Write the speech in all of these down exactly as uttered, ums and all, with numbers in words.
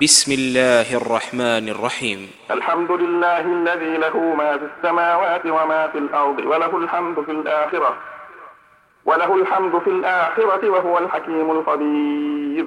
بسم الله الرحمن الرحيم. الحمد لله الذي له ما في السماوات وما في الأرض وله الحمد في الآخرة وله الحمد في الآخرة وهو الحكيم الخبير.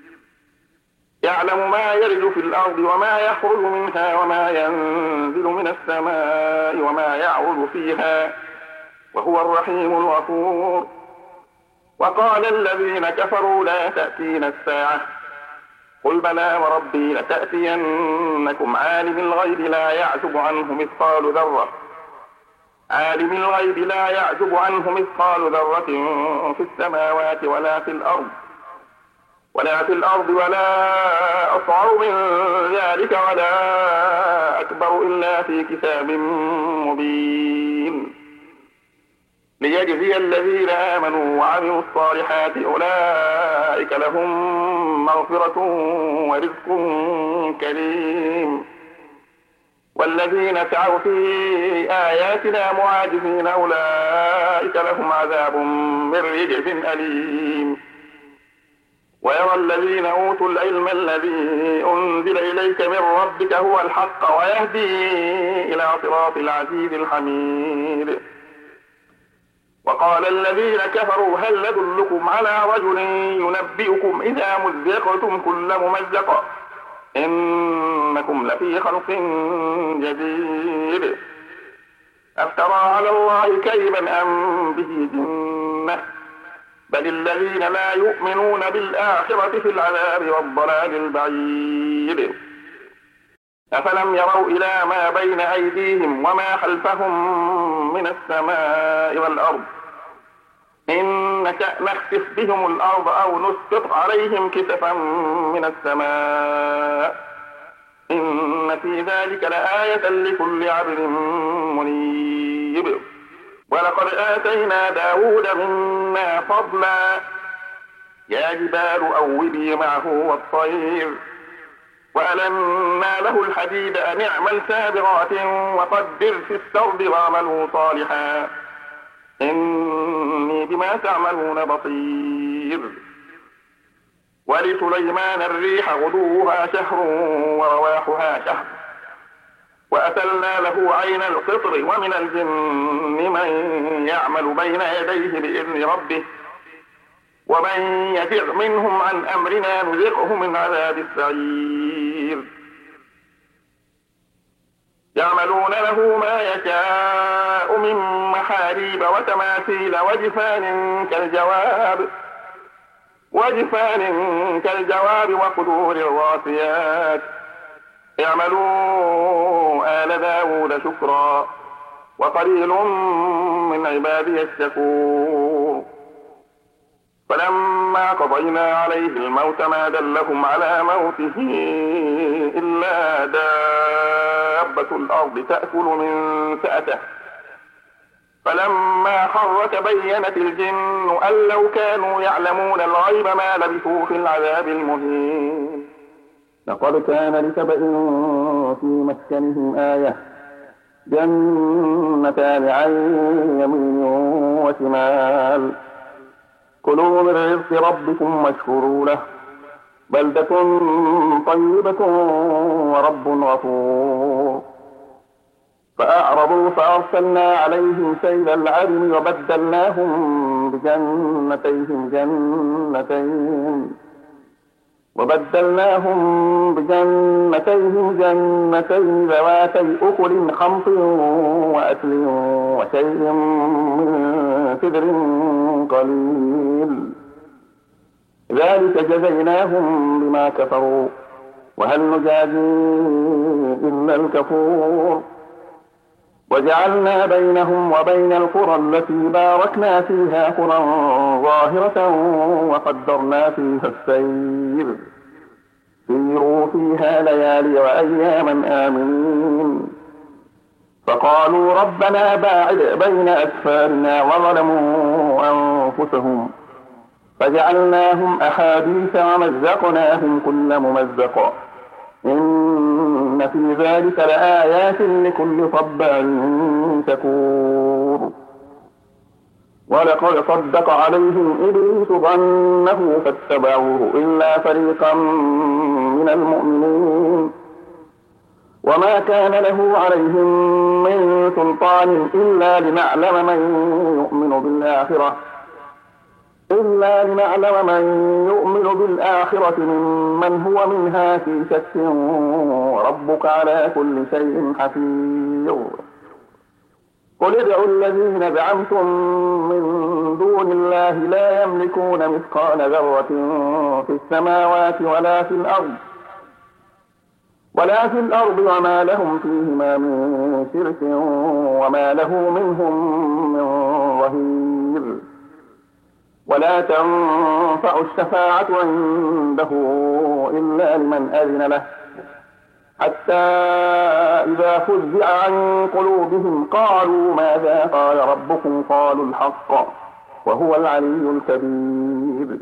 يعلم ما يلج في الأرض وما يخرج منها وما ينزل من السماء وما يعرج فيها وهو الرحيم الغفور. وقال الذين كفروا لا تأتينا الساعة قل بلى وربي لتأتينكم عالم الغيب لا يعزب عنه مثقال ذرة عالم الغيب لا يعزب عنه مثقال ذرة في السماوات ولا في الأرض ولا في الأرض ولا أصغر من ذلك ولا أكبر إلا في كتاب مبين ليجزي الذين آمنوا وعملوا الصالحات أولئك لهم مغفرة ورزق كريم. والذين سعوا في آياتنا معاجزين أولئك لهم عذاب من رجز أليم. ويرى الذين أوتوا العلم الذي أنزل إليك من ربك هو الحق ويهدي إلى صراط العزيز الحميد. وقال الذين كفروا هل ندلكم على رجل ينبئكم إذا مزقتم كل ممزق إنكم لفي خلق جديد أفترى على الله كذبا أم به جنة بل الذين لا يؤمنون بالآخرة في العذاب والضلال البعيد. أفلم يروا إلى ما بين أيديهم وما خلفهم من السماء والأرض إن نشأ نخسف بهم الأرض أو نسقط عليهم كسفا من السماء إن في ذلك لآية لكل عبد منيب. ولقد آتينا داود منا فضلا يا جبال أوبي معه والطير وألنا له الحديد أن اعمل سابغات وقدر في السرد واعملوا صالحا إني بما تعملون بصير. ولسليمان الريح غدوها شهر ورواحها شهر وأتلنا له عين القطر ومن الجن من يعمل بين يديه بإذن ربه ومن يزغ منهم عن أمرنا نذقه من عذاب السعير. يعملون له ما يشاء من محاريب وتماثيل وجفان كالجواب وجفان كالجواب وقدور الراسيات اعملوا آل داود شكرا وقليل من عبادي الشكور. فلما قضينا عليه الموت ما دلهم على موته إلا دابة الأرض تأكل من سأته فلما خر تبينت الجن أن لو كانوا يعلمون الغيب ما لبثوا في العذاب المهين. لقد كان لسبإ في مسكنهم آية جنتان عن يمين وشمال كلوا من رزق ربكم واشكروا له بلدة طيبة ورب غفور. فأعرضوا فأرسلنا عليهم سيل العرم وبدلناهم بجنتيهم جنتين وبدلناهم بجنتيهم جنتين ذواتي أكل خمط وأكل وشيء من سدر قليل ذلك جزيناهم بما كفروا وهل نجازي إلا الكفور. وجعلنا بينهم وبين القرى التي باركنا فيها قرى ظاهرة وقدرنا فيها السير سيروا فيها ليالي وأياما آمنين. فقالوا ربنا باعد بين أسفارنا وظلموا أنفسهم فجعلناهم أحاديث ومزقناهم كل ممزق إن في ذلك لآيات لكل صبار شكور. ولقد صدق عليهم إبليس ظنه فاتبعوه إلا فريقا من المؤمنين وما كان له عليهم من سلطان إلا لنعلم من يؤمن بالآخرة إلا لنعلم من يؤمن بالآخرة ممن هو منها في شك وربك على كل شيء حفيظ. قل ادعوا الذين زعمتم من دون الله لا يملكون مثقال ذرة في السماوات ولا في الأرض ولا في الأرض وما لهم فيهما من شرك وما له منهم من ظهير. ولا تنفع الشفاعة عنده إلا لمن أذن له حتى إذا فزع عن قلوبهم قالوا ماذا قال ربكم قالوا الحق وهو العلي الكبير.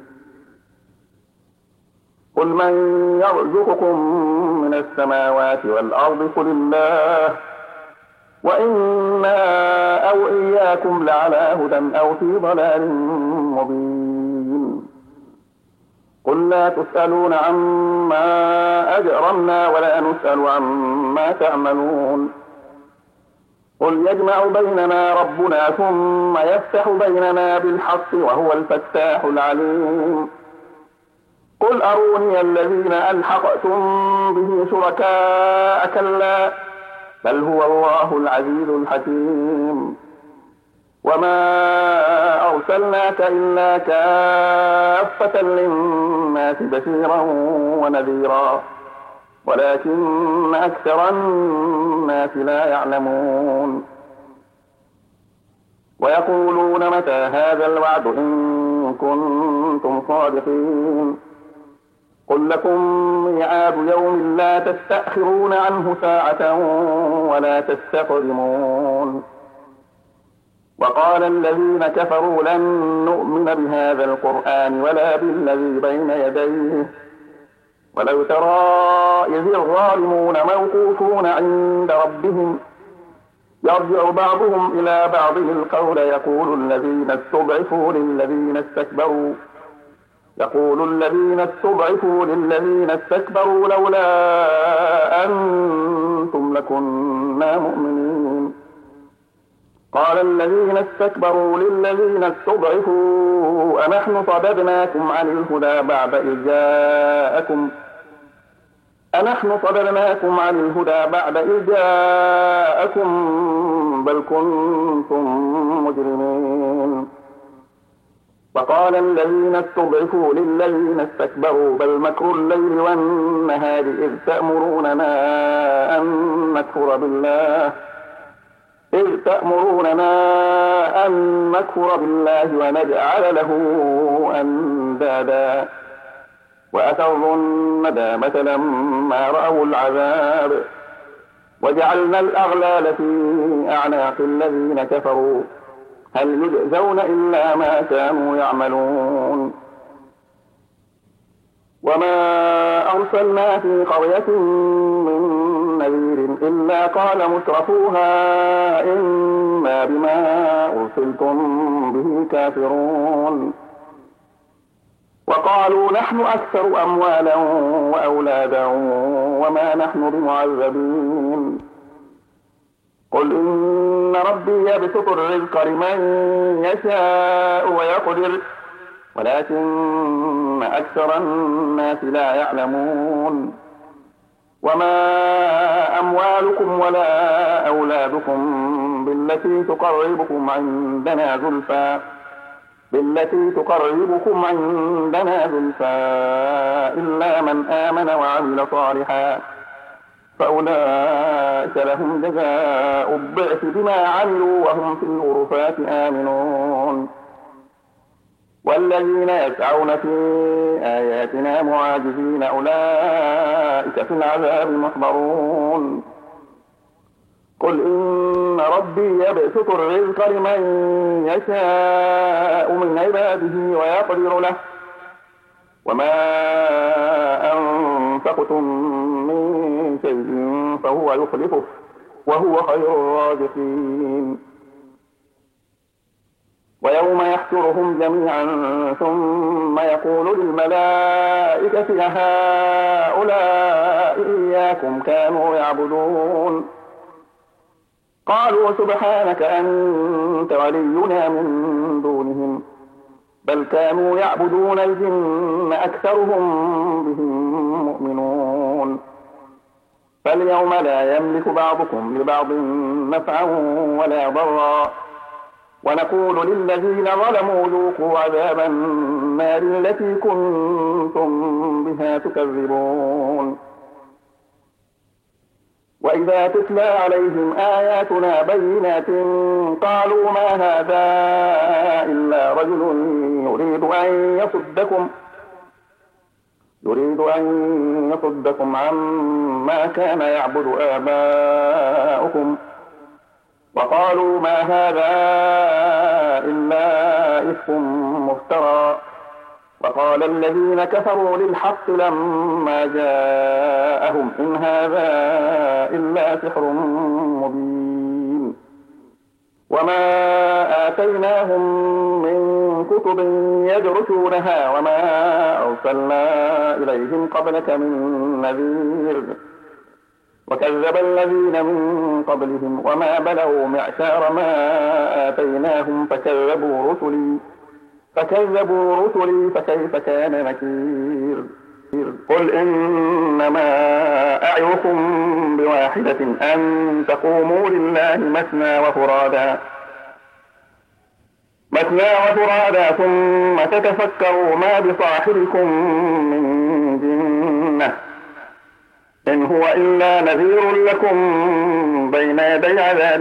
قل من يرزقكم من السماوات والأرض قل الله وإنا أو إياكم لعلى هدى أو في ضلال مبين. قل لا تسألون عما أجرمنا ولا نسأل عما تعملون. قل يجمع بيننا ربنا ثم يفتح بيننا بالحق وهو الفتاح العليم. قل أروني الذين ألحقتم به شركاء كلا بل هو الله العزيز الحكيم. وما أرسلناك إلا كافة للناس بشيرا ونذيرا ولكن أكثر الناس لا يعلمون. ويقولون متى هذا الوعد إن كنتم صادقين. قل لكم ميعاد يوم لا تستأخرون عنه ساعة ولا تستقدمون. وقال الذين كفروا لن نؤمن بهذا القرآن ولا بالذي بين يديه ولو ترى إذ الظالمون موقوفون عند ربهم يرجع بعضهم إلى بعض القول يقول الذين استضعفوا للذين استكبروا يقول الذين استضعفوا للذين استكبروا لولا أنتم لكنا مؤمنين. قال الذين استكبروا للذين استضعفوا أنحن صددناكم عن الهدى بعد إذ جاءكم أنحن صددناكم عن الهدى بعد إذ جاءكم بل كنتم مجرمين. وقال الذين استضعفوا للذين استكبروا بل مكر الليل والنهار إذ تأمروننا أن نكفر بالله إذ تأمروننا أن نكفر بالله ونجعل له أندادا وأسروا الندامة لما رأوا العذاب وجعلنا الأغلال في أعناق الذين كفروا هل يجزون إلا ما كانوا يعملون. وما أرسلنا في قرية من نذير إلا قال مترفوها إنا بما أرسلتم به كافرون. وقالوا نحن أكثر أموالا وأولادا وما نحن بمعذبين. قل إن ربي يبسط الرزق لمن يشاء ويقدر ولكن أكثر الناس لا يعلمون. وما أموالكم ولا أولادكم بالتي تقربكم عندنا زلفى بالتي تقربكم عندنا زلفى إلا من آمن وعمل صالحا فأولئك لهم جزاء الضعف بما عملوا وهم في الغرفات آمنون. والذين يسعون في آياتنا معاجزين أولئك في العذاب محضرون. قل إن ربي يبسط الرزق لمن يشاء من عباده ويقدر له وما أنفقتم من شيء فهو يخلفه وهو خير الرازقين. ويوم يحشرهم جميعا ثم يقول للملائكة أهؤلاء إياكم كانوا يعبدون قالوا سبحانك أنت ولينا من دونهم بل كانوا يعبدون الجن أكثرهم بهم مؤمنون فاليوم لا يملك بعضكم لبعض نفعا ولا ضرا ونقول للذين ظلموا ذوقوا عذاب النار التي كنتم بها تكذبون وإذا تتلى عليهم آياتنا بينات قالوا ما هذا إلا رجل يريد أن يصدكم يريد أن يصدكم عما كان يعبد آباؤكم وقالوا ما هذا إلا إفك مفترى وقال الذين كفروا للحق لما جاءهم إن هذا إلا سحر مبين وما آتيناهم من كتب يدرسونها وما أرسلنا إليهم قبلك من نذير وكذب الذين من قبلهم وما بلغوا معشار ما آتيناهم فكذبوا رسلي فكذبوا رسلي فكيف كان نكير قل إنما أعظكم بواحدة أن تقوموا لله مثنى وفرادا مثنى وفرادا ثم تتفكروا ما بصاحبكم من جنة إن هو إلا نذير لكم بين يدي عذاب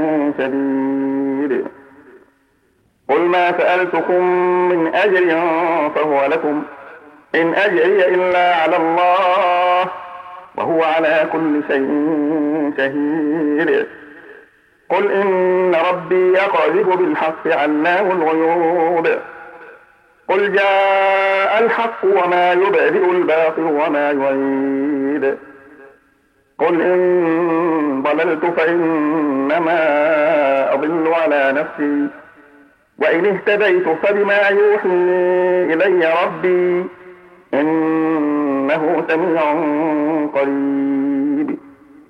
شديد قل ما سألتكم من أجر فهو لكم إن أجري إلا على الله وهو على كل شيء شهيد قل إن ربي يقذف بالحق علام الغيوب قل جاء الحق وما يبدئ الباطل وما يعيد قل إن ضللت فإنما أضل على نفسي وإن اهتديت فبما يوحي إلي ربي إنه سميع قريب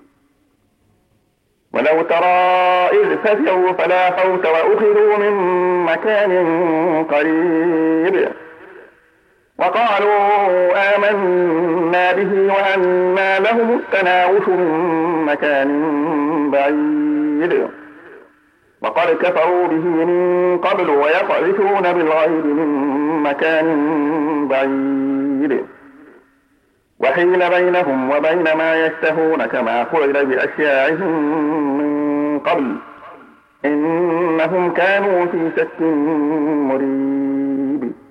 ولو ترى إذ فزعوا فلا فوت وأخذوا من مكان قريب وقالوا آمنا به وأنى لهم التناوش من مكان بعيد وقد كفروا به من قبل ويقذفون بالغيب من مكان بعيد وحيل بينهم وبين ما يشتهون كما فعل بأشياعهم من قبل إنهم كانوا في شك مريب